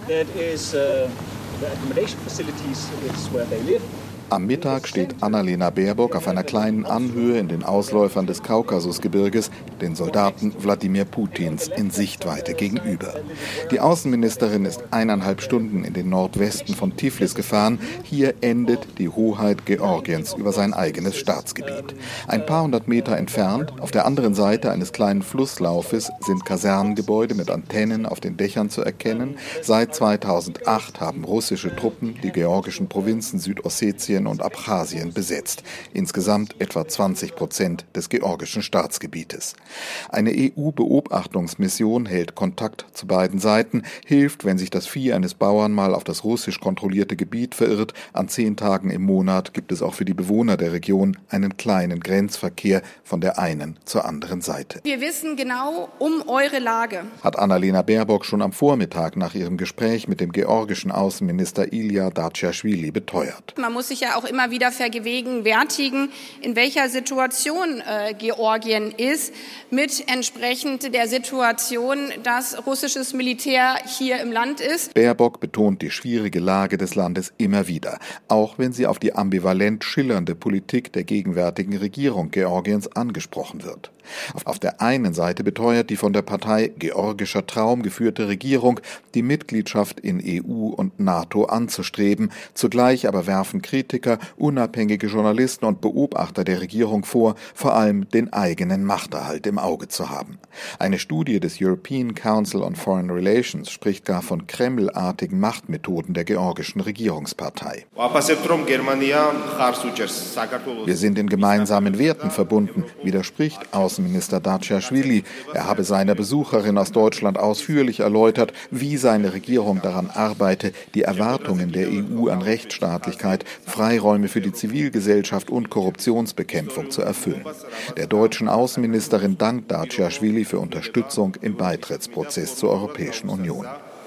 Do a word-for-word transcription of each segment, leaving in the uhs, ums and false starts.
That is uh, the accommodation facilities is where they live. Am Mittag steht Annalena Baerbock auf einer kleinen Anhöhe in den Ausläufern des Kaukasusgebirges, den Soldaten Wladimir Putins in Sichtweite gegenüber. Die Außenministerin ist eineinhalb Stunden in den Nordwesten von Tiflis gefahren. Hier endet die Hoheit Georgiens über sein eigenes Staatsgebiet. Ein paar hundert Meter entfernt, auf der anderen Seite eines kleinen Flusslaufes, sind Kasernengebäude mit Antennen auf den Dächern zu erkennen. Seit zweitausendacht haben russische Truppen die georgischen Provinzen Südossetien und Abchasien besetzt. Insgesamt etwa zwanzig Prozent des georgischen Staatsgebietes. Eine E U-Beobachtungsmission hält Kontakt zu beiden Seiten, hilft, wenn sich das Vieh eines Bauern mal auf das russisch kontrollierte Gebiet verirrt. An zehn Tagen im Monat gibt es auch für die Bewohner der Region einen kleinen Grenzverkehr von der einen zur anderen Seite. Wir wissen genau um eure Lage, hat Annalena Baerbock schon am Vormittag nach ihrem Gespräch mit dem georgischen Außenminister Ilya Daciaschwili beteuert. Man muss sich ja auch immer wieder vergegenwärtigen, in welcher Situation äh, Georgien ist, mit entsprechend der Situation, dass russisches Militär hier im Land ist. Baerbock betont die schwierige Lage des Landes immer wieder, auch wenn sie auf die ambivalent schillernde Politik der gegenwärtigen Regierung Georgiens angesprochen wird. Auf der einen Seite beteuert die von der Partei Georgischer Traum geführte Regierung, die Mitgliedschaft in E U und NATO anzustreben. Zugleich aber werfen Kritiker, unabhängige Journalisten und Beobachter der Regierung vor, vor allem den eigenen Machterhalt im Auge zu haben. Eine Studie des European Council on Foreign Relations spricht gar von kremlartigen Machtmethoden der georgischen Regierungspartei. Wir sind in gemeinsamen Werten verbunden, widerspricht Außenminister Daciaschwili. Er habe seiner Besucherin aus Deutschland ausführlich erläutert, wie seine Regierung daran arbeite, die Erwartungen der E U an Rechtsstaatlichkeit, Freiräume für die Zivilgesellschaft und Korruptionsbekämpfung zu erfüllen. Der deutschen Außenministerin dankt Daciaschwili für Unterstützung im Beitrittsprozess zur Europäischen Union.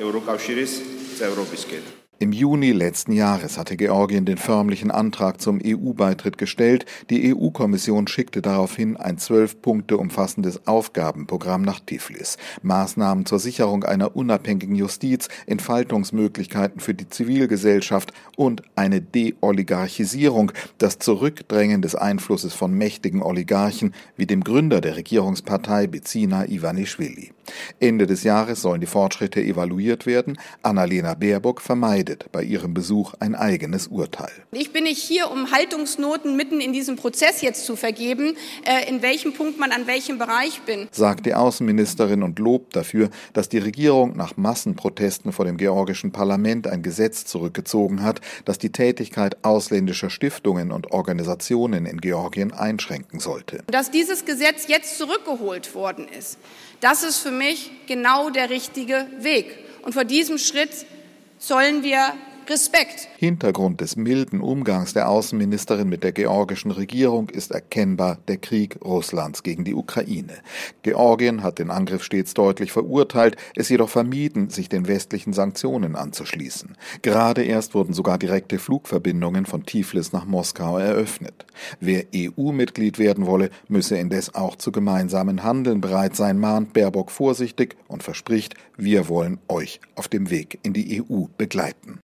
Im Juni letzten Jahres hatte Georgien den förmlichen Antrag zum E U-Beitritt gestellt. Die E U-Kommission schickte daraufhin ein zwölf Punkte umfassendes Aufgabenprogramm nach Tiflis. Maßnahmen zur Sicherung einer unabhängigen Justiz, Entfaltungsmöglichkeiten für die Zivilgesellschaft und eine Deoligarchisierung, das Zurückdrängen des Einflusses von mächtigen Oligarchen wie dem Gründer der Regierungspartei Bidzina Ivanischwili. Ende des Jahres sollen die Fortschritte evaluiert werden. Annalena Baerbock vermeidet bei ihrem Besuch ein eigenes Urteil. Ich bin nicht hier, um Haltungsnoten mitten in diesem Prozess jetzt zu vergeben, äh, in welchem Punkt man an welchem Bereich bin. Sagt die Außenministerin und lobt dafür, dass die Regierung nach Massenprotesten vor dem georgischen Parlament ein Gesetz zurückgezogen hat, das die Tätigkeit ausländischer Stiftungen und Organisationen in Georgien einschränken sollte. Dass dieses Gesetz jetzt zurückgeholt worden ist, das ist für mich genau der richtige Weg. Und vor diesem Schritt zollen wir Respekt. Hintergrund des milden Umgangs der Außenministerin mit der georgischen Regierung ist erkennbar der Krieg Russlands gegen die Ukraine. Georgien hat den Angriff stets deutlich verurteilt, es jedoch vermieden, sich den westlichen Sanktionen anzuschließen. Gerade erst wurden sogar direkte Flugverbindungen von Tiflis nach Moskau eröffnet. Wer E U-Mitglied werden wolle, müsse indes auch zu gemeinsamen Handeln bereit sein, mahnt Baerbock vorsichtig und verspricht, wir wollen euch auf dem Weg in die E U begleiten.